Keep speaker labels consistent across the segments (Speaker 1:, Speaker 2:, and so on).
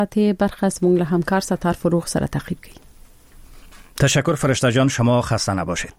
Speaker 1: برخی از مونږ له همکار ستار فروغ سره تعقیب کړئ.
Speaker 2: تشکر فرشته جان، شما خسته نباشید.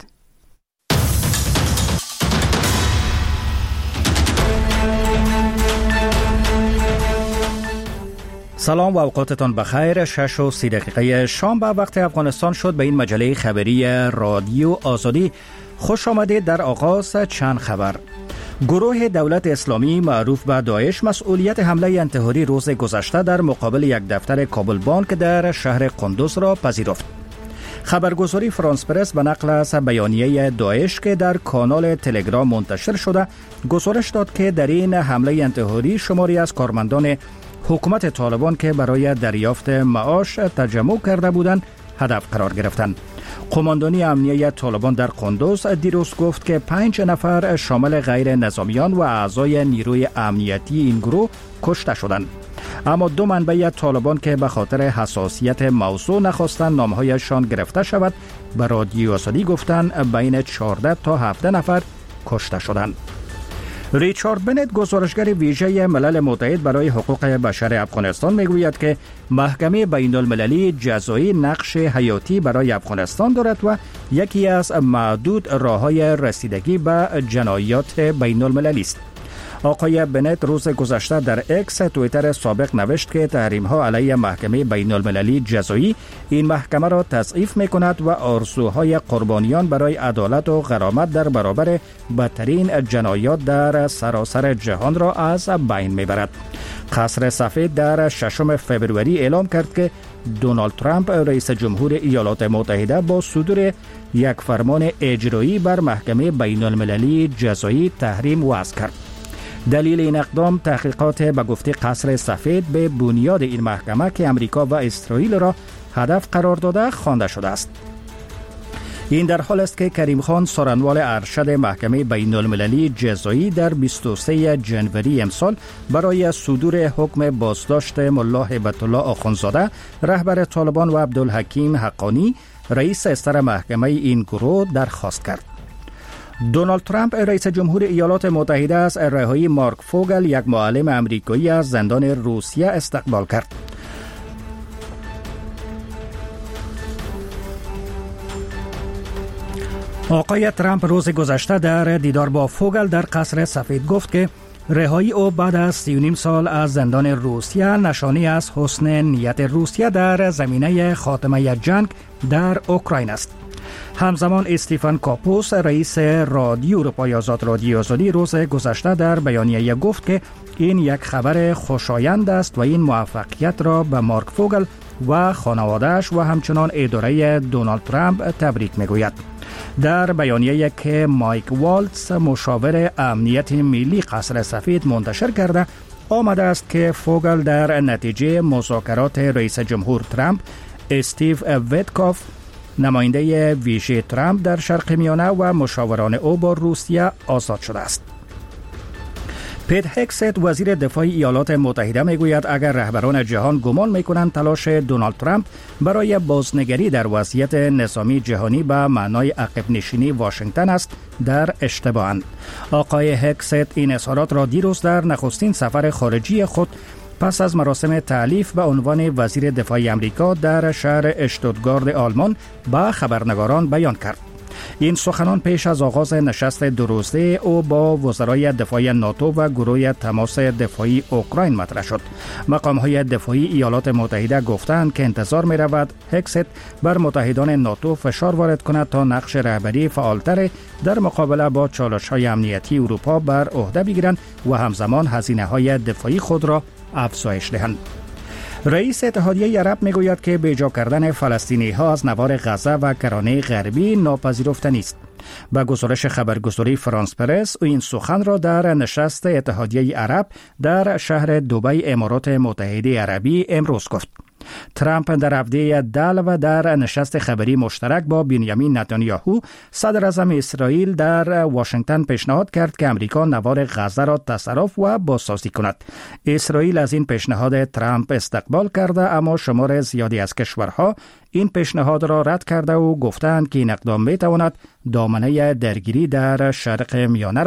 Speaker 2: سلام و اوقاتتان بخیر. 6:30 شام به وقت افغانستان شد. به این مجله خبری رادیو آزادی خوش آمدید. در آغاز چند خبر. گروه دولت اسلامی معروف به داعش مسئولیت حمله انتحاری روز گذشته در مقابل یک دفتر کابل بانک در شهر قندوز را پذیرفت. خبرگزاری فرانس پرس به نقل از بیانیه داعش که در کانال تلگرام منتشر شده گزارش داد که در این حمله انتحاری شماری از کارمندان حکومت طالبان که برای دریافت معاش تجمع کرده بودند هدف قرار گرفتند. قماندانی امنیه طالبان در قندوز دیروز گفت که 5 نفر شامل غیر نظامیان و اعضای نیروی امنیتی این گروه کشته شدند. اما 2 منبع طالبان که به خاطر حساسیت موضوع نخواستند نامهایشان گرفته شود به رادیو آزادی گفتند بین 14 تا 17 نفر کشته شدند. ریچارد بنت، گزارشگر ویژه ملل متحد برای حقوق بشر افغانستان، میگوید که محکمه بین المللی جزایی نقش حیاتی برای افغانستان دارد و یکی از معدود راه‌های رسیدگی به جنایات بین المللی است. آقای بنت روز گذشته در اکس توییتر سابق نوشت که تحریم‌ها علیه محکمه بین المللی جزایی این محکمه را تضعیف می‌کند و آرزوهای قربانیان برای عدالت و غرامت در برابر بدترین جنایات در سراسر جهان را از بین می‌برد. قصر سفید در 6 فوریه اعلام کرد که دونالد ترامپ رئیس جمهور ایالات متحده با صدور یک فرمان اجرایی بر محکمه بین المللی جزایی تحریم وضع کرد. دلیل این اقدام تحقیقات به گفته قصر سفید به بنیاد این محکمه که امریکا و اسرائیل را هدف قرار داده خوانده شده است. این در حال است که کریم خان، سارنوال ارشد محکمه بین المللی جزایی، در 23 جنوری امسال برای صدور حکم بازداشت ملا هیبت الله آخوندزاده رهبر طالبان و عبدالحکیم حقانی رئیس استر محکمه این گروه درخواست کرد. دونالد ترامپ رئیس جمهور ایالات متحده از رهایی مارک فوگل، یک معلم امریکایی از زندان روسیه، استقبال کرد. آقای ترامپ روز گذشته در دیدار با فوگل در قصر سفید گفت که رهایی او بعد از 39 سال از زندان روسیه نشانی از حسن نیت روسیه در زمینه خاتمه جنگ در اوکراین است. همزمان استیفن کاپوس، رئیس رادیو اروپای آزاد رادیو آزادی، روز گذشته در بیانیه گفت که این یک خبر خوشایند است و این موفقیت را به مارک فوگل و خانواده‌اش و همچنان اداره دونالد ترامپ تبریک میگوید. در بیانیه‌ای که مایک والتز، مشاور امنیت ملی قصر سفید، منتشر کرده آمده است که فوگل در نتیجه مذاکرات رئیس جمهور ترامپ، استیو ویتکاف، نماینده ویژه ترامپ در شرق میانه و مشاوران او با روسیه آزاد شده است. پیت هکست، وزیر دفاع ایالات متحده، میگوید اگر رهبران جهان گمان میکنند تلاش دونالد ترامپ برای بازنگری در وضعیت نظامی جهانی به معنای عقب نشینی واشنگتن است، در اشتباهند. آقای هکست این اظهارات را دیروز در نخستین سفر خارجی خود پس از مراسم تعلیف به عنوان وزیر دفاع امریکا در شهر اشتوتگارت آلمان به خبرنگاران بیان کرد. این سخنان پیش از آغاز نشست 2 روزه او با وزرای دفاع ناتو و گروه تماس دفاعی اوکراین مطرح شد. مقام‌های دفاعی ایالات متحده گفتند که انتظار می‌رود هکست بر متحدان ناتو فشار وارد کند تا نقش رهبری فعالتر در مقابله با چالش‌های امنیتی اروپا بر عهده بگیرند و همزمان هزینه‌های دفاعی خود را افزایش دهند. رئیس اتحادیه عرب میگوید که بیجا کردن فلسطینی‌ها از نوار غزه و کرانه غربی ناپذیرفتنی است. با گزارش خبرگزاری فرانس پرس، او این سخن را در نشست اتحادیه عرب در شهر دبی، امارات متحده عربی امروز گفت. ترامپ در هفته دل و در نشست خبری مشترک با بنیامین نتانیاهو، صدر اعظم اسرائیل، در واشنگتن پیشنهاد کرد که امریکا نوار غزه را تصرف و بازسازی کند. اسرائیل از این پیشنهاد ترامپ استقبال کرده، اما شمار زیادی از کشورها این پیشنهاد را رد کرده و گفتند که این اقدام میتواند دامنه درگیری در شرق میانه را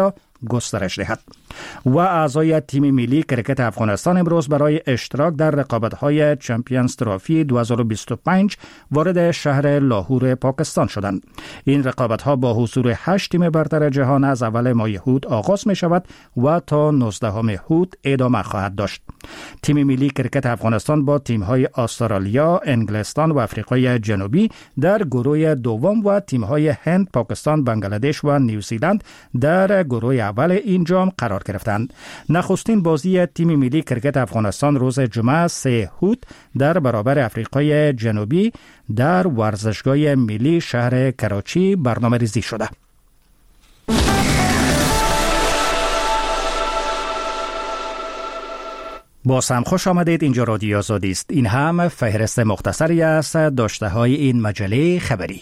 Speaker 2: گسترش دهد. و اعضای تیم ملی کرکت افغانستان امروز برای اشتراک در رقابت‌های چمپیونز ترافی 2025 وارد شهر لاهور پاکستان شدند. این رقابت‌ها با حضور 8 تیم برتر جهان از اول ماه هود آغاز می شود و تا 19 هود ادامه خواهد داشت. تیم ملی کرکت افغانستان با تیم‌های استرالیا، انگلستان و آفریقای جنوبی در گروه دوم و تیم‌های هند، پاکستان، بنگلادش و نیوزیلند در گروه اول این جام قرار گرفتند. نخستین بازی تیم ملی کرکت افغانستان روز جمعه 3 هود در برابر آفریقای جنوبی در ورزشگاه ملی شهر کراچی برنامه‌ریزی شده. باز هم خوش آمدید. اینجا رادیو آزادی است. این هم فهرست مختصری است داشته های این مجله خبری.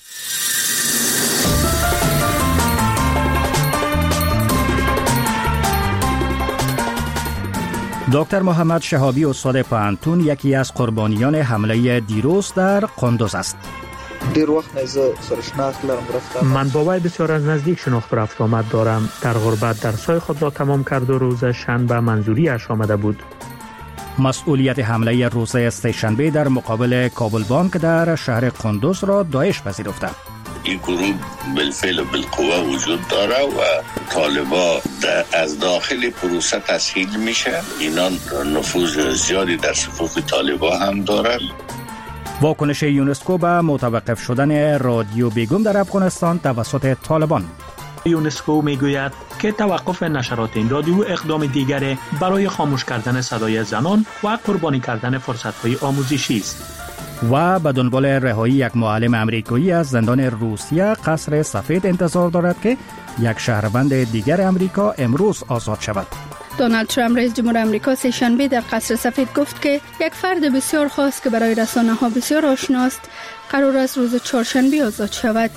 Speaker 2: دکتر محمد شهابی استاد پوهنتون یکی از قربانیان حمله دیروز در قندوز است.
Speaker 3: دیر وقت نیزه سرشناخت لرم رفتم.
Speaker 4: من با وی بسیار از نزدیک شناخت رفت آمد دارم. در غربت در سای خود را تمام کرد و روز شنبه منظوری اش آمده بود.
Speaker 2: مسئولیت حمله روز سه‌شنبه در مقابل کابل بانک در شهر قندوز را داعش پذیرفته.
Speaker 5: این گروه بالفعل و بالقوه وجود داره و طالبا از داخل پروسه تسهیل میشه. اینا نفوذ زیادی در صفوف طالبا هم دارن.
Speaker 2: واکنش یونسکو به متوقف شدن رادیو بیگم در افغانستان توسط طالبان.
Speaker 4: یونسکو میگوید که توقف نشرات این رادیو اقدام دیگری برای خاموش کردن صدای زنان و قربانی کردن فرصت‌های آموزشی است.
Speaker 2: و به دنبال رهایی یک معلم امریکایی از زندان روسیه، قصر سفید انتظار دارد که یک شهروند دیگر امریکا امروز آزاد شود.
Speaker 6: دونالد ترامپ رئیس جمهور آمریکا سه‌شنبه در قصر سفید گفت که یک فرد بسیار خاص که برای رسانه‌ها بسیار آشناست قرار است روز چهارشنبه آزاد شود.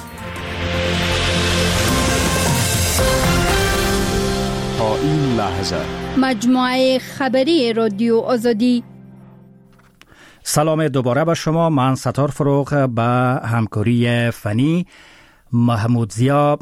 Speaker 7: تا این لحظه
Speaker 6: مجموعه خبری رادیو آزادی.
Speaker 2: سلام دوباره به شما. من ستار فروغ به همکاری فنی محمود زیا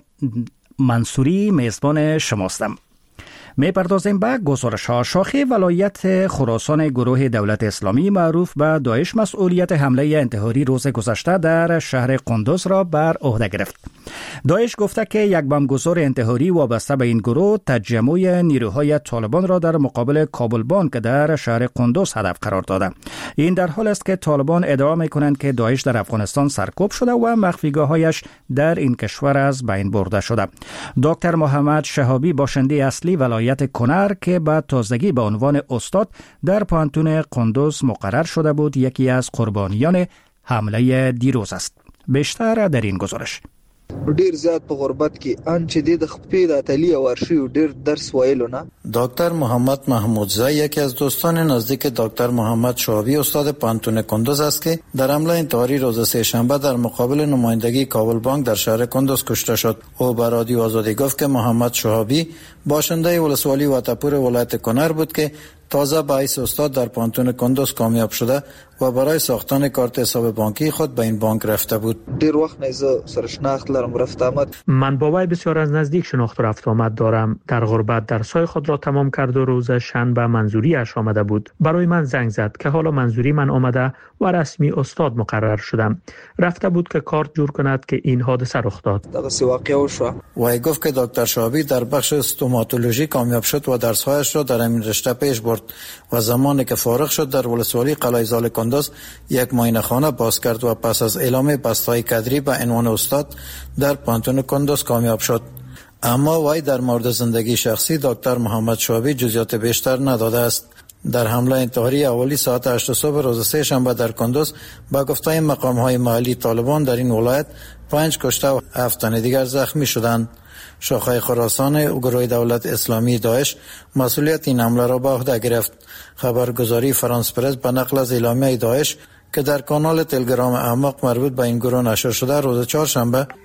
Speaker 2: منصوری میزبان شماستم. می‌پردازیم به گزارش‌ها. شاخه ولایت خراسان گروه دولت اسلامی معروف به داعش مسئولیت حمله انتحاری روز گذشته در شهر قندوز را بر عهده گرفت. داعش گفته که یک بمبگذار انتحاری وابسته به این گروه تجمع نیروهای طالبان را در مقابل کابل بانک در شهر قندوز هدف قرار داده. این در حال است که طالبان ادعا می‌کنند که داعش در افغانستان سرکوب شده و مخفیگاه‌هایش در این کشور از بین برده شده. دکتر محمد شهابی باشنده اصلی ولایت کنر که به تازگی به عنوان استاد در پوهنتون قندوز مقرر شده بود، یکی از قربانیان حمله دیروز است. بیشتر در این گزارش.
Speaker 3: ډیر زیات په غربت کې ان چې د خپې د اتلی ورشي او ډیر درس وایلونه.
Speaker 8: دکتر محمد محمودزی یکی از دوستان نزدیک دکتر محمد شهابی استاد پوهنتون قندوز است که در حمله انتحاری روز سه‌شنبه در مقابل نمایندگی کابل بانک در شهر قندوز کشته شد. او به رادیو آزادی گفت که محمد شهابی باشنده ولسوالی واتپور ولایت کنر بود که تازه به حیث استاد در پوهنتون قندوز کامیاب شده و برای ساختن کارت حساب بانکی خود به این بانک رفته بود.
Speaker 3: دیر وقت نیزه سرشناخت لرم رفت آمد.
Speaker 4: من با وی بسیار از نزدیک شناخت رفت آمد دارم. در غربت در سای خود را تمام کرد و روز شنبه منظوری اش آمده بود. برای من زنگ زد که حالا منظوری من آمده و رسمی استاد مقرر شدم. رفته بود که کارت جور کند که این حادثه رخ داد.
Speaker 3: دغه واقعه شو.
Speaker 8: وی گفت که دکتر شهابی در بخش استوماتولوژی کامیاب شد و درس‌هایش را در این رشته پیش برد و زمانی که فارغ شد در ولسوالی قلعه زال قندوز یک معاینه خانه باز کرد و پس از اعلام بستای کدری به عنوان استاد در پوهنتون قندوز کامیاب شد. اما وی در مورد زندگی شخصی دکتر محمد شهابی جزئیات بیشتر نداده است. در حمله انتحاری اولی ساعت 8 صبح روز سه‌شنبه در قندوز با گفته مقام‌های محلی طالبان در این ولایت 5 کشته و 7 تن دیگر زخمی شدند. شاخه خراسان گروه دولت اسلامی داعش مسئولیت این حمله را به عهده گرفت. خبرگزاری فرانس پرس به نقل از اعلامیه داعش که در کانال تلگرام اعماق مربوط به این گروه نشر شده روز چهارشنبه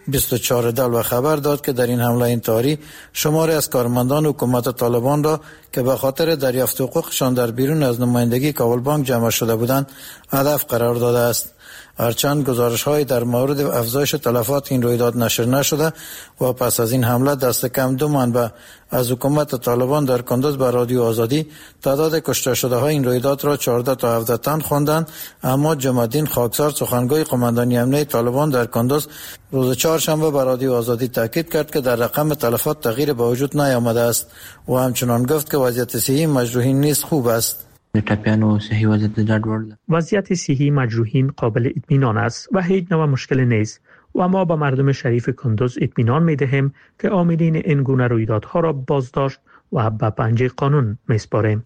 Speaker 8: 24 و خبر داد که در این حمله انتحاری شماری از کارمندان حکومت طالبان را که به خاطر دریافت حقوقشان در بیرون از نمایندگی کابل بانک جمع شده بودند هدف قرار داده است. هرچند گزارش‌های در مورد افزایش تلفات این رویداد نشر نشده و پس از این حمله دست کم 2 منبع از حکومت طالبان در کندوز به رادیو آزادی تعداد کشته شده های این رویداد را 14 تا 17 تن خواندند، اما جمع‌الدین خاکسار سخنگوی قماندانی امنیه طالبان در کندوز روز چهارشنبه به رادیو آزادی تاکید کرد که در رقم تلفات تغییر به وجود نیامده است و همچنان گفت که وضعیت صحی مجروحین نیز خوب است.
Speaker 4: وضعیت صحی مجروحین قابل اطمینان است و هیچ نوع مشکل نیست و ما به مردم شریف کندوز اطمینان می‌دهیم که عاملین این گونه رویدادها را بازداشت و به پنجه قانون می‌سپاریم.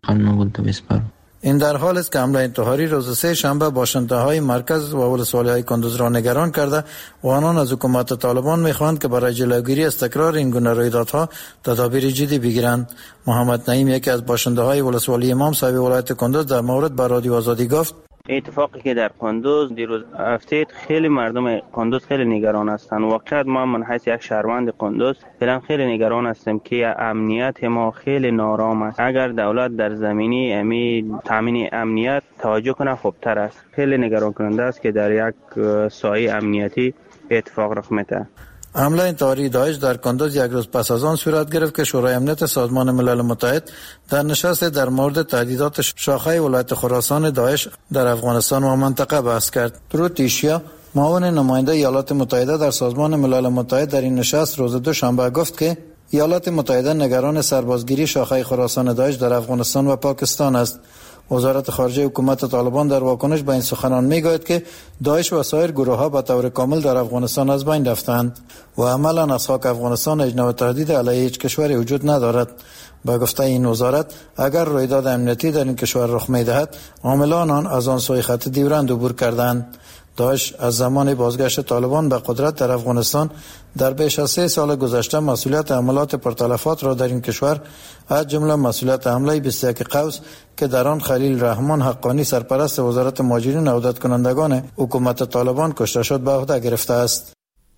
Speaker 8: این در حال است که حمله انتحاری روز سه شنبه باشنده‌های مرکز و ولسوالی‌های کندوز را نگران کرده و آنان از حکومت طالبان می‌خواهند که برای جلوگیری از تکرار این گونه رویدادها تدابیر جدی بگیرند. محمد نعیم، یکی از باشنده‌های ولسوالی امام صاحب ولایت کندوز، در مورد با رادیو آزادی گفت:
Speaker 9: اتفاقی که در کندوز دیروز افتاد، خیلی مردم کندوز خیلی نگران هستند. واقعا ما من حیث یک شهروند کندوز فعلا خیلی نگران هستیم که امنیت ما خیلی نارام است. اگر دولت در زمینه تامین امنیت توجه کنه خوبتر است. خیلی نگران کننده است که در یک سایه امنیتی اتفاق رخ میده.
Speaker 8: حمله انتحاری داعش در کندوز یک روز پس از آن صورت گرفت که شورای امنیت سازمان ملل متحد در نشست در مورد تهدیدات شاخه ولایت خراسان داعش در افغانستان و منطقه بحث کرد. تروتیشیا، معاون نماینده ایالات متحده در سازمان ملل متحد، در این نشست روز دوشنبه گفت که ایالات متحده نگران سربازگیری شاخه خراسان داعش در افغانستان و پاکستان است. وزارت خارجه حکومت طالبان در واکنش به این سخنان میگوید که داعش و سایر گروه‌ها به طور کامل در افغانستان از بین رفتند و عملاً از خاک افغانستان هیچ نوع تهدید علیه هیچ کشوری وجود ندارد. با گفته این وزارت، اگر رویداد امنیتی در این کشور رخ می‌دهد، عاملان آن از آن سوی خط دیورند عبور کردند. داعش از زمان بازگشت طالبان به قدرت در افغانستان در بیش از 3 سال گذشته مسئولیت حملات پرتلفات را در این کشور، از جمله مسئولیت حمله 21 قوس که در آن خلیل رحمان حقانی سرپرست وزارت مهاجرین و عودت کنندگان حکومت طالبان کشته شد، به عهده گرفته است.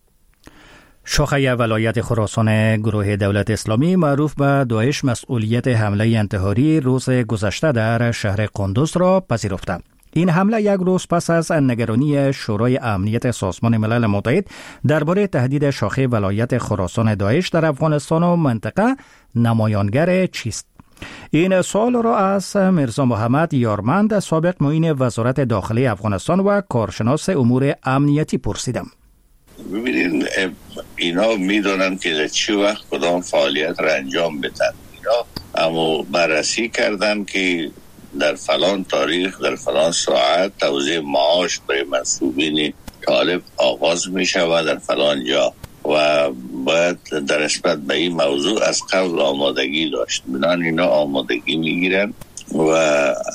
Speaker 2: شاخه ولایت خراسان گروه دولت اسلامی معروف به داعش مسئولیت حمله انتحاری روز گذشته در شهر قندوز را پذیرفته. این حمله یک روز پس از نگرانی شورای امنیت سازمان ملل متحد درباره تهدید شاخه ولایت خراسان داعش در افغانستان و منطقه نمایانگر چیست؟ این سوال را از میرزا محمد یارمند، سابق معین وزارت داخلی افغانستان و کارشناس امور امنیتی پرسیدم.
Speaker 5: ببینید، اینا میدونن که در چه وقت کدام فعالیت را انجام بدن. اینا اما بررسی کردن که در فلان تاریخ در فلان ساعت توزیع معاش برای منصوبین طالب آغاز می شود در فلان جا و باید در نسبت به این موضوع از قبل آمادگی داشت. بنابراین اینا آمادگی می گیرن و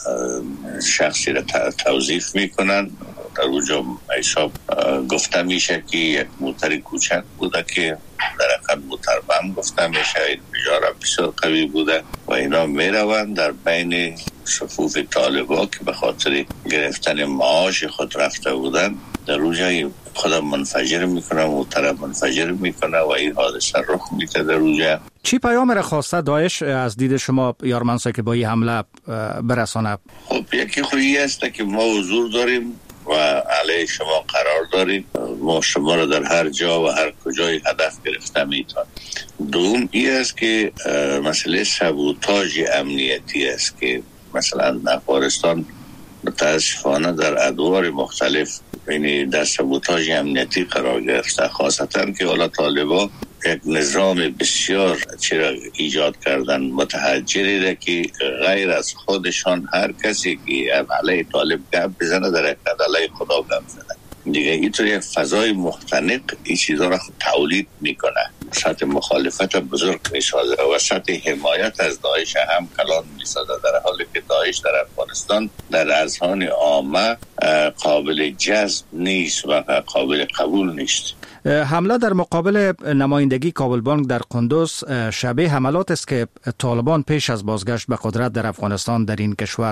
Speaker 5: شخصی را توظیف می کنن. در اونجا حساب گفته میشه که یک موتر کوچک بوده که در حقیقت موتر بم گفته میشه، این بجاره بسیار قوی بوده و اینا میروند در بین صفوف طالبا که به خاطر گرفتن معاش خود رفته بودن، در اونجا خودم منفجر میکنه، موتر منفجر میکنه و این حادثه رخ میده در اونجا.
Speaker 2: چی پیام را خواسته داعش از دید شما یارمنسا که با این حمله برسانه؟
Speaker 5: خب یکی خویی است که ما حضور داریم و علیه شما قرار داریم، ما شما را در هر جا و هر کجای هدف گرفته میتون. دوم این است که مسئله سابوتاژ امنیتی است که مثلا افغانستان متاسفانه در ادوار مختلف یعنی در سابوتاژ امنیتی قرار گرفته، خاصتا که حالا طالبان یک نظام بسیار چرا ایجاد کردن متحجری را که غیر از خودشان هر کسی که علیه طالب گپ بزنه در حقیقت علیه خدا گپ زنه دیگه. اینطور یک فضای مختنق این چیزا را تولید میکنه، سطح مخالفت بزرگ میسازه و سطح حمایت از داعش هم کلان میسازه، در حالی که داعش در افغانستان در اذهان عامه قابل جذب نیست و قابل قبول نیست.
Speaker 2: حمله در مقابل نمایندگی کابل بانک در قندوز شبیه حملات است که طالبان پیش از بازگشت به قدرت در افغانستان در این کشور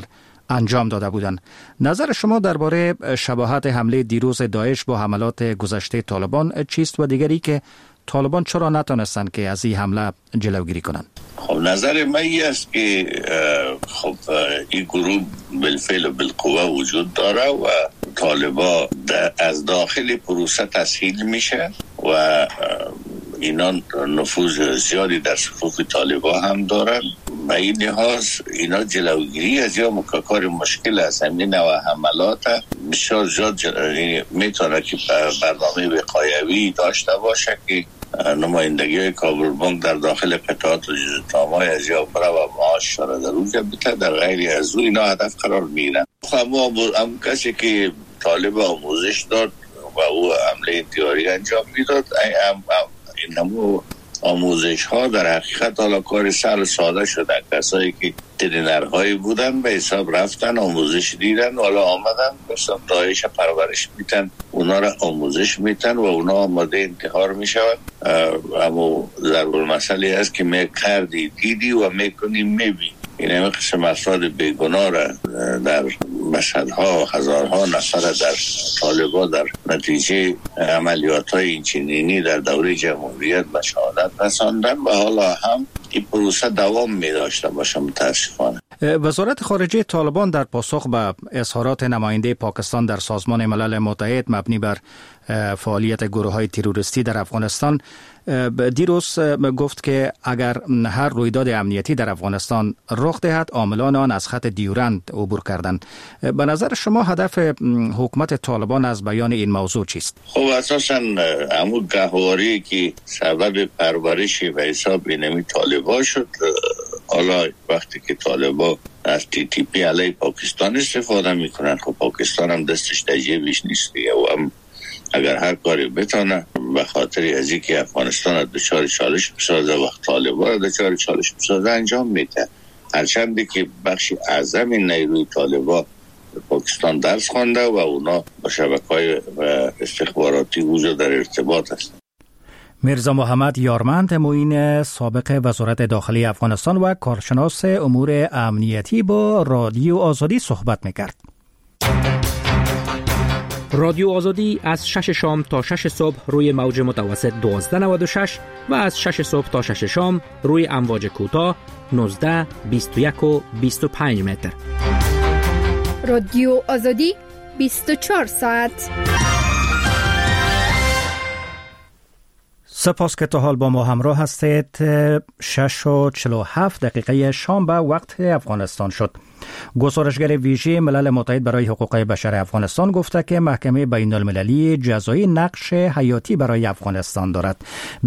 Speaker 2: انجام داده بودند. نظر شما درباره شباهت حمله دیروز داعش با حملات گذشته طالبان چیست و دیگری که طالبان چرا نتونستند که از این حمله جلوگیری کنند؟
Speaker 5: خب نظر من است که خب این گروه بالفعل و بالقوه وجود داره و طالبان از داخل پروسه تسهیل میشه و اینا نفوذ زیادی در صفوف طالبان هم دارن. به این لحاظ اینا جلوگیری از یا مکاکار مشکل است. همین نوع حملات بسیار زیاد میتونه که برنامه وقایوی داشته باشه که نمایندگی های کابل بانک در داخل قطعات و تامای از یا برا و معاش را در اونجا بته، در غیر از اینا هدف قرار میگیرن. هم کسی که طالب آموزش داد و او عمله انتحاری انجام میداد، این نمو آموزش ها در حقیقت حالا کار سهل ساده شده. کسایی که ترینرهایی بودن به حساب رفتن آموزش دیدن، حالا آمدن مثلا داعش پرورش میتن، اونا را آموزش میتن و اونا آماده انتحار میشون. اما ضرور مسئله است که می کردی دیدی و میکنی میبینی. این همه قسم افراد بیگناه را در مشهدها هزارها نفر در طالبان در نتیجه عملیات های اینچنینی در دوره جمهوریت به شهادت رساندن و حالا هم این پروسه دوام می داشته باشه متاسفانه.
Speaker 2: وزارت خارجه طالبان در پاسخ به اظهارات نماینده پاکستان در سازمان ملل متحد مبنی بر فعالیت گروه‌های تروریستی در افغانستان دیروز گفت که اگر هر رویداد امنیتی در افغانستان رخ دهد عاملان آن از خط دیورند عبور کردند. به نظر شما هدف حکومت طالبان از بیان این موضوع چیست؟
Speaker 5: خب اساساً همون گهواری که سبب پرورش و حساب اینمی طالبان شد، حالا وقتی که طالبان از TTP علیه پاکستان استفاده میکنن، خب پاکستان هم دستش در جیبش نیست و هم اگر هر کاری بتونه به خاطر از اینکه افغانستان دچار چالش بسازه و طالبان دچار چالش بسازه انجام میده. هرچند که بخش اعظم نیروی طالبان پاکستان درس خوانده و اونا با شبکه‌های استخباراتی وجود در ارتباط هستند.
Speaker 2: میرزا محمد یارمند معین سابق وزارت داخلی افغانستان و کارشناس امور امنیتی با رادیو آزادی صحبت میکرد.
Speaker 10: رادیو آزادی از 6 شام تا 6 صبح روی موج متوسط 1296 و از 6 صبح تا 6 شام روی امواج کوتاه 19 21 و 25 متر.
Speaker 6: رادیو آزادی 24 ساعت.
Speaker 2: سپاس که تا حال با ما همراه هستید. 6:47 شام به وقت افغانستان شد. گزارشگر ویژه ملل متحد برای حقوق بشر افغانستان گفته که محکمه بین المللی جزایی نقش حیاتی برای افغانستان دارد.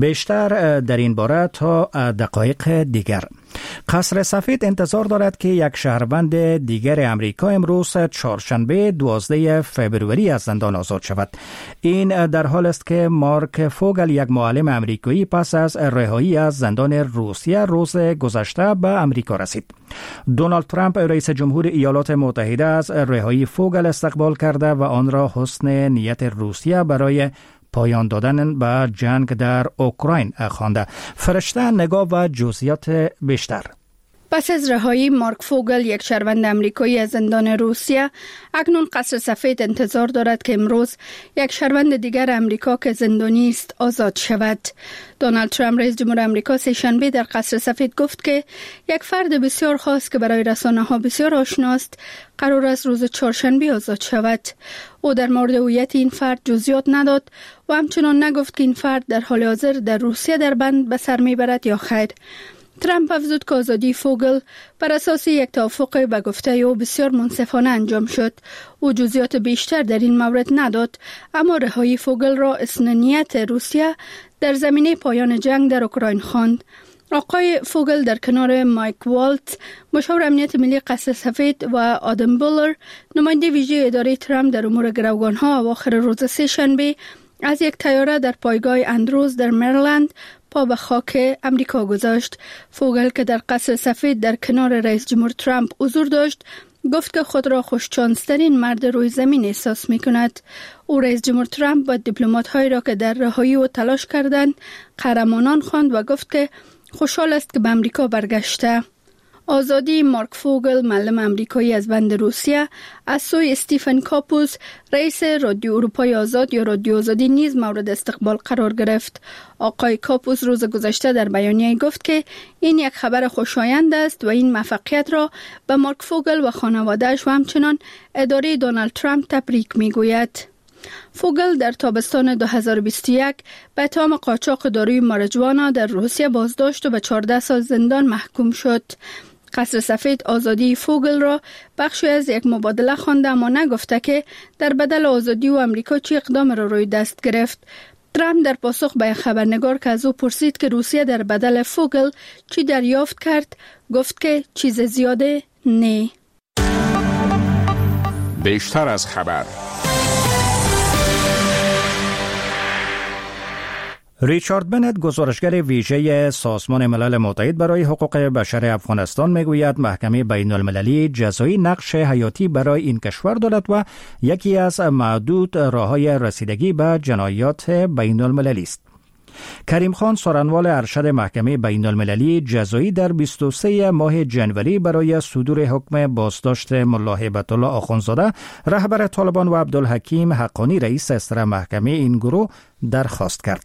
Speaker 2: بیشتر در این باره تا دقایق دیگر. قصر سفید انتظار دارد که یک شهروند دیگر امریکا امروز چهارشنبه 12 فوریه از زندان آزاد شود. این در حال است که مارک فوگل، یک معلم امریکایی، پس از رهایی از زندان روسیه روز گذشته به امریکا رسید. دونالد ترامپ رئیس جمهور ایالات متحده از رهایی فوگل استقبال کرده و آن را حسن نیت روسیه برای پایان دادن به جنگ در اوکراین خوانده. فرشته نگاه و جزئیات بیشتر.
Speaker 6: پس از رهایی مارک فوگل، یک شهروند امریکایی از زندان روسیه، اکنون قصر سفید انتظار دارد که امروز یک شهروند دیگر امریکا که زندانی است آزاد شود. دونالد ترامپ رئیس جمهور آمریکا سه‌شنبه در قصر سفید گفت که یک فرد بسیار خاص که برای رسانه‌ها بسیار آشناست قرار است روز چهارشنبه آزاد شود. او در مورد هویت این فرد جزئیات نداد و همچنان نگفت که این فرد در حال حاضر در روسیه در بند به سر میبرد یا خیر. ترامپ افزود که آزادی فوگل بر اساس یک توافق به گفته او بسیار منصفانه انجام شد. او جزئیات بیشتر در این مورد نداد، اما رهایی فوگل را اصلاحیت روسیه در زمینه پایان جنگ در اوکراین خواند. آقای فوگل در کنار مایک والتز، مشاور امنیت ملی قصر سفید، و آدم بولر، نماینده ویژه اداره ترامپ در امور گروگانها، اواخر روز سه‌شنبه از یک طیاره در پایگاه اندروز در مریلند پا به خاک امریکا گذاشت. فوگل که در قصر سفید در کنار رئیس جمهور ترامپ حضور داشت، گفت که خود را خوششانسترین مرد روی زمین احساس می کند. او رئیس جمهور ترامپ و دیپلمات هایی را که در رهایی او تلاش کردند قهرمانان خواند و گفت که خوشحال است که به امریکا برگشته. آزادی مارک فوگل معلم امریکایی از بند روسیه از سوی استیفن کاپوس رئیس رادیو اروپای آزاد یا رادیو آزادی نیز مورد استقبال قرار گرفت. آقای کاپوس روز گذشته در بیانیه گفت که این یک خبر خوشایند است و این موفقیت را به مارک فوگل و خانواده‌اش و همچنان اداره دونالد ترامپ تبریک میگوید. فوگل در تابستان 2021 به اتهام قاچاق داروی ماریجوانا در روسیه بازداشت و به 14 سال زندان محکوم شد. قصر سفید آزادی فوگل را بخشی از یک مبادله خوانده اما نگفته که در بدل آزادی و امریکا چی اقدام را روی دست گرفت. ترامپ در پاسخ به خبرنگار که از او پرسید که روسیه در بدل فوگل چی دریافت کرد گفت که چیز زیاده نه.
Speaker 7: بیشتر از خبر.
Speaker 2: ریچارد بنت گزارشگر ویژه سازمان ملل متحد برای حقوق بشر افغانستان میگوید محکمه بین المللی جزایی نقش حیاتی برای این کشور دارد و یکی از معدود راه‌های رسیدگی به جنایات بین المللی است. کریم خان سارنوال ارشد محکمه بین المللی جزایی در 23 ماه جنوری برای صدور حکم بازداشت ملا هیبت الله آخوندزاده رهبر طالبان و عبدالحکیم حقانی رئیس اصر محکمه این گروه درخواست کرد.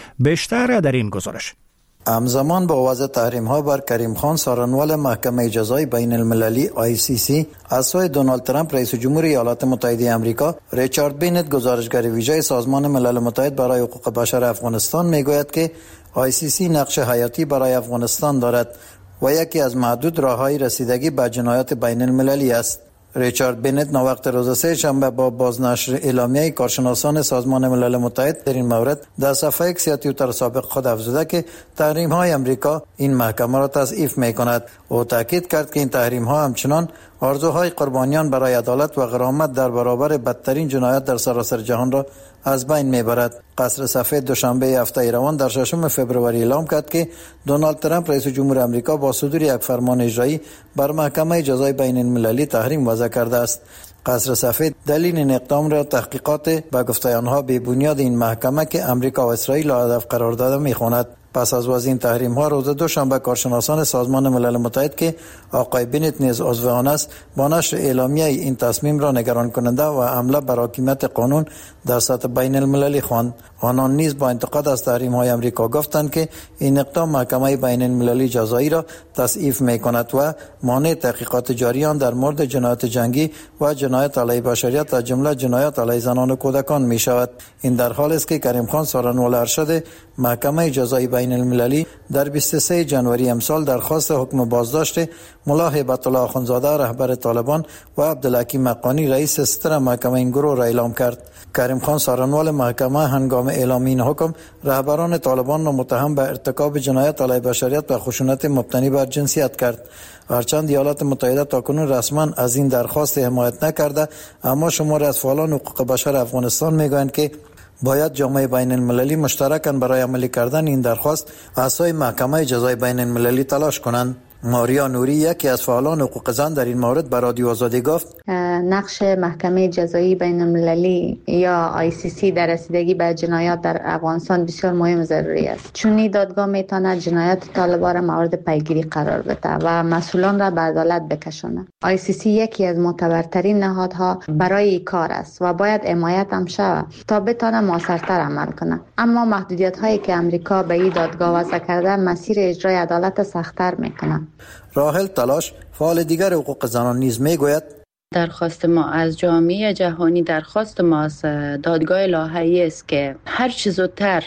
Speaker 2: بیشتر در این گزارش.
Speaker 8: همزمان با وضع تحریم ها بر کریم خان سارنوال محکمه جزایی بین المللی ICC از سوی دونالد ترامپ رئیس جمهور ایالات متحده آمریکا، ریچارد بنت گزارشگر ویژه سازمان ملل متحد برای حقوق بشر افغانستان میگوید که ICC نقش حیاتی برای افغانستان دارد و یکی از معدود راه‌های رسیدگی به جنایات بین المللی است. ریچارد بنت نوقت روز سه شنبه با بازنشر اعلامیه کارشناسان سازمان ملل متحد در این مورد در صفحه ایکس یا توییتر سابق خود افزوده که تحریم های امریکا این محکمه را تضعیف می کند. او تاکید کرد که این تحریم ها همچنان آرزوهای قربانیان برای عدالت و غرامت در برابر بدترین جنایات در سراسر جهان را از بین میبرد. قصر سفید دوشنبه هفته روان در 6 فوریه اعلام کرد که دونالد ترامپ رئیس جمهور آمریکا با صدور یک فرمان اجرایی بر محکمه جزای بین المللی تحریم وضع کرده است. قصر سفید دلیل این اقدام را تحقیقات به گفته آنها بی بنیاد این محکمه که امریکا و اسرائیل را هدف قرار داده میخواند. پس از وضع این تحریم ها روز دوشنبه کارشناسان سازمان ملل متحد که آقای بنت نیز عضو آن است با نشر اعلامیه این تصمیم را نگران کننده و حمله بر حاکمیت قانون در سطح بین المللی خواند. آنان نیز با انتقاد از تحریم های امریکا گفتند که این اقدام محکمه بین المللی جزایی را تضعیف می کند و مانع تحقیقات جاریان در مورد جنایات جنگی و جنایات علیه بشریت از جمله جنایات علیه زنان و کودکان می شود. این در حالی است که کریم خان سارنوال ارشد محکمه جزایی بین المللی در 23 جنوری امسال درخواست حکم بازداشت ملا هیبت الله آخوندزاده رهبر طالبان و عبدالحکیم حقانی رئیس ستر محکمه این گروه را اعلام کرد. کریم خان سارنوال محکمه هنگام اعلام این حکم رهبران طالبان را متهم به ارتکاب جنایت علیه بشریت و خشونت مبتنی بر جنسیت کرد. هرچند ایالات متحده تاکنون رسما از این درخواست حمایت نکرده، اما شماری از فعالان حقوق بشر افغانستان میگویند که باید جامعه بین المللی مشترکاً برای عملی کردن این درخواست از سوی محکمه جزای بین المللی تلاش کنند. ماریا نوری یکی از فعالان حقوق زن در این مورد به رادیو آزادی گفت
Speaker 11: نقش محکمه جزایی بین المللی یا ICC در رسیدگی به جنایات در افغانستان بسیار مهم و ضروری است، چون این دادگاه میتواند جنایات طالبان را مورد پیگیری قرار بده و مسئولان را به عدالت بکشاند. ICC یکی از معتبرترین نهادها برای این کار است و باید حمایت هم شود تا بتواند موثرتر عمل کند. اما محدودیت هایی که امریکا به این دادگاه وضع کرده مسیر اجرای عدالت سخت‌تر میکنند.
Speaker 8: راحل تلاش فعال دیگر حقوق زنان نیز میگوید
Speaker 12: درخواست ما از جامعه جهانی، درخواست ما از دادگاه لاهایی است که هر چه زودتر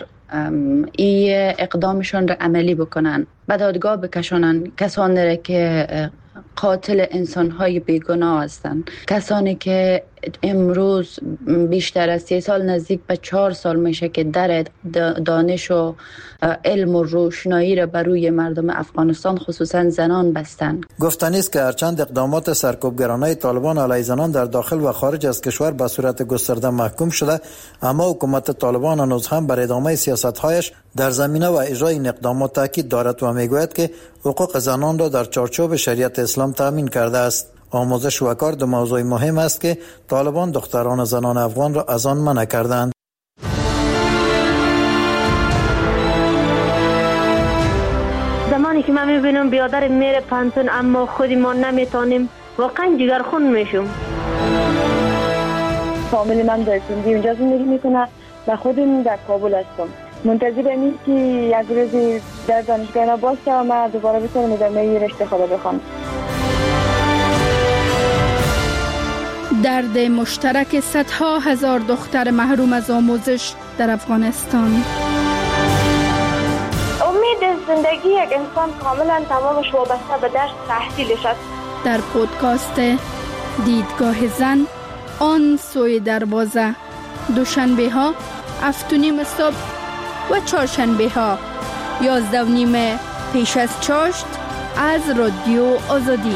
Speaker 12: این اقدامشون را عملی بکنن، به دادگاه بکشونن کسانی را که قاتل انسان‌های بیگناه هستند، کسانی که امروز بیشتر از 3 سال نزدیک به 4 سال میشه که در دانش و علم و روشنایی را بر روی مردم افغانستان خصوصا زنان بستند.
Speaker 8: گفتنی است که هرچند اقدامات سرکوبگرانه طالبان علیه زنان در داخل و خارج از کشور به صورت گسترده محکوم شده، اما حکومت طالبان هنوز هم بر ادامه سیاست‌هایش در زمینه و اجرای این اقدامات تاکید دارد و میگوید که حقوق زنان را در چارچوب شریعت اسلام تامین کرده است. آموزش و کار دو موضوع مهم است که طالبان دختران و زنان افغان را از آن منع کردند.
Speaker 13: زمانی که من میبینم بیادر میره پانتون اما خودی ما نمیتونیم، واقعا جگرخون میشم.
Speaker 14: فامیل من در سندی اونجا زندگی میکنه و خودم در کابل هستم. منتظر امید که یک روزی در دانشگاه باشه و من دوباره بتونم ادامه رشته خود بخونم.
Speaker 6: درد مشترک صدها هزار دختر محروم از آموزش در افغانستان.
Speaker 15: امید زندگی یک انسان کاملا تمامش وابسته به درس تحصیلش است.
Speaker 6: در پودکاست دیدگاه زن، آن سوی دروازه، دوشنبه ها 7:30 صبح و چهارشنبه ها 11:30 پیش از چاشت از رادیو آزادی.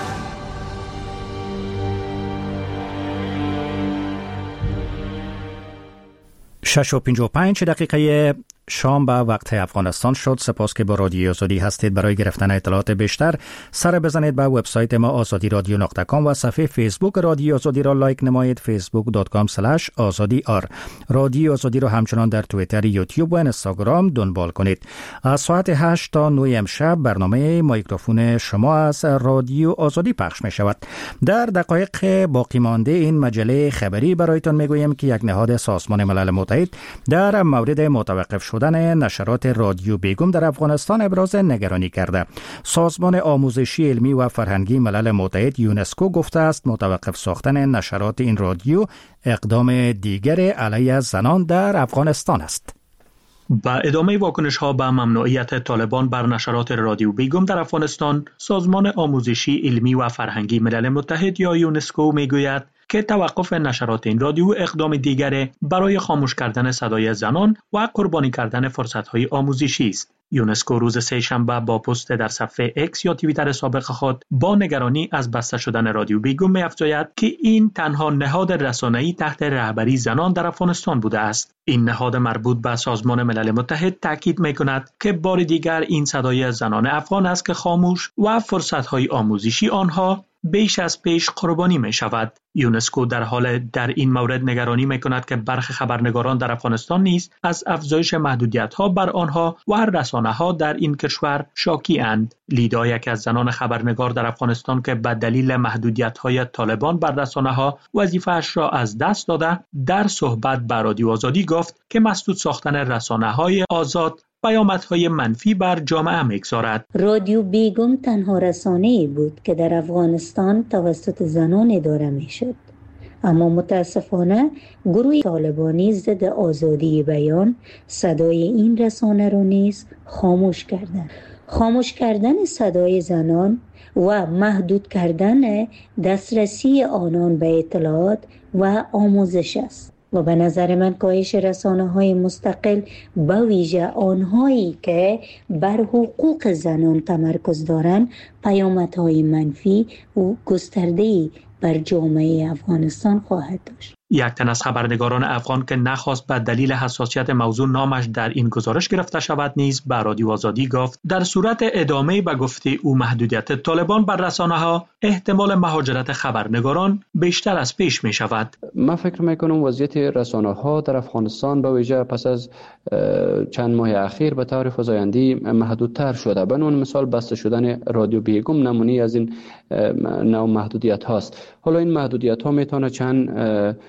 Speaker 2: 6:55 شام به وقت افغانستان شد. سپاس که با رادیو آزادی هستید. برای گرفتن اطلاعات بیشتر سر بزنید به وبسایت ما azadiradio.com و صفحه فیسبوک رادیو آزادی را لایک نمایید. facebook.com/azadi.ar. رادیو آزادی را همچنان در توییتر، یوتیوب و اینستاگرام دنبال کنید. از ساعت 8 تا 9 امشب برنامه مایکروفون شما از رادیو آزادی پخش می شود. در دقایق باقی مانده این مجله خبری برایتان می گویم که یک نهاد سازمان ملل متحد در مورد متوقف شدن نشرات رادیو بیگم در افغانستان ابراز نگرانی کرده. سازمان آموزشی علمی و فرهنگی ملل متحد یونسکو گفته است متوقف ساختن نشرات این رادیو اقدام دیگر علیه زنان در افغانستان است.
Speaker 4: با ادامه واکنش‌ها به ممنوعیت طالبان بر نشرات رادیو بیگم در افغانستان، سازمان آموزشی علمی و فرهنگی ملل متحد یا یونسکو میگوید که توقف نشرات این رادیو اقدام دیگر برای خاموش کردن صدای زنان و قربانی کردن فرصت‌های آموزشی است. یونسکو روز سه‌شنبه با پست در صفحه اکس یا توییتر سابق خود با نگرانی از بسته شدن رادیو بیگم می‌افزاید که این تنها نهاد رسانه‌ای تحت رهبری زنان در افغانستان بوده است. این نهاد مربوط به سازمان ملل متحد تاکید می‌کند که بار دیگر این صدای زنان افغان است که خاموش و فرصت‌های آموزشی آنها بیش از پیش قربانی می شود. یونسکو در حال در این مورد نگرانی می کند که برخی خبرنگاران در افغانستان نیز از افزایش محدودیت‌ها بر آنها و رسانه‌ها در این کشور شاکی اند. لیدا، یک از زنان خبرنگار در افغانستان که به دلیل محدودیت‌های طالبان بر رسانه‌ها وظیفه‌اش را از دست داده، در صحبت با رادیو آزادی گفت که مسدود ساختن رسانه‌های آزاد پیامدهای منفی بر جامعه می‌گذارد.
Speaker 16: رادیو بیگم تنها رسانه‌ای بود که در افغانستان توسط زنان اداره می‌شد. اما متاسفانه گروه طالبانی ضد آزادی بیان صدای این رسانه را نیز خاموش کردند. خاموش کردن صدای زنان و محدود کردن دسترسی آنان به اطلاعات و آموزش است. و به نظر من کاهش رسانه‌های مستقل به ویژه آنهایی که بر حقوق زنان تمرکز دارند پیامدهای منفی و گسترده‌ای بر جامعه افغانستان خواهد داشت.
Speaker 4: یک تن از خبرنگاران افغان که نخواست به دلیل حساسیت موضوع نامش در این گزارش گرفته شود نیز به رادیو آزادی گفت در صورت ادامه به گفته او محدودیت طالبان بر رسانه‌ها احتمال مهاجرت خبرنگاران بیشتر از پیش می شود.
Speaker 17: من فکر میکنم وضعیت رسانه‌ها در افغانستان به ویژه پس از چند ماه اخیر به طور فزاینده محدودتر شده. به عنوان مثال بسته شدن رادیو بیگم نمونه از این نوع محدودیت هاست. حالا این محدودیت ها میتونه چند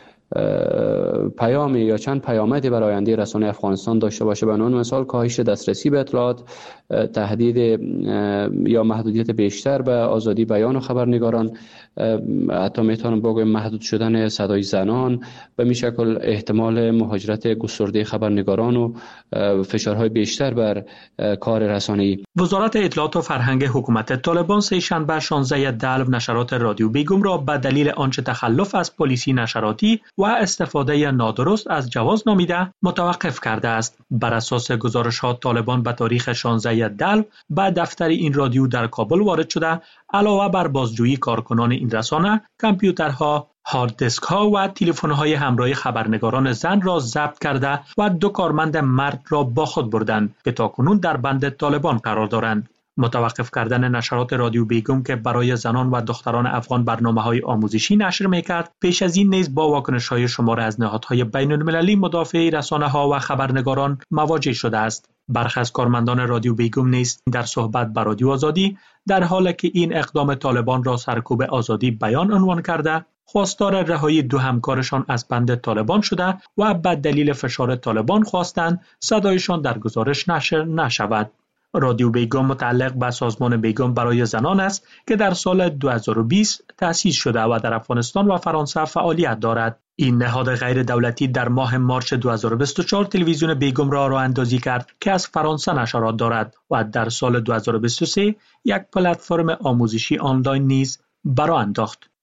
Speaker 17: پیامی یا چند پیامدی برای آینده رسانه افغانستان داشته باشه. به عنوان مثال کاهش دسترسی به اطلاعات، تهدید یا محدودیت بیشتر به آزادی بیان و خبرنگاران، حتی میتونم بگویم محدود شدن صدای زنان، به می شکل احتمال مهاجرت گسترده خبرنگاران و فشارهای بیشتر بر کار رسانه‌ای.
Speaker 4: وزارت اطلاعات و فرهنگ حکومت طالبان سه‌شنبه 16 دلو نشرات رادیو بیگم را به دلیل آنچه تخلف از پلیسی نشراتی و استفاده نادرست از جواز نامیده متوقف کرده است. بر اساس گزارش‌ها طالبان به تاریخ 16 دلو به دفتر این رادیو در کابل وارد شده، علاوه بر بازجویی کارکنان این رسانه، کامپیوترها، هارد دیسک ها و تلفن های همراه خبرنگاران زن را ضبط کرده و 2 کارمند مرد را با خود بردند که تاکنون در بند طالبان قرار دارند. متوقف کردن نشرات رادیو بیگم که برای زنان و دختران افغان برنامه‌های آموزشی نشر می‌کرد، پیش از این نیز با واکنش‌های شمار از نهادهای بین‌المللی مدافع رسانه‌ها و خبرنگاران مواجه شده است. برخی از کارمندان رادیو بیگم نیز در صحبت با رادیو آزادی در حالی که این اقدام طالبان را سرکوب آزادی بیان عنوان کرده، خواستار رهایی 2 همکارشان از بند طالبان شده و به دلیل فشار طالبان خواستند صدایشان در گزارش نشر نشود. رادیو بیگم متعلق به سازمان بیگم برای زنان است که در سال 2020 تأسیس شده و در افغانستان و فرانسه فعالیت دارد. این نهاد غیر دولتی در ماه مارس 2024 تلویزیون بیگم را راه اندازی کرد که از فرانسه نشرات دارد و در سال 2023 یک پلتفرم آموزشی آنلاین نیز برآ انداخت.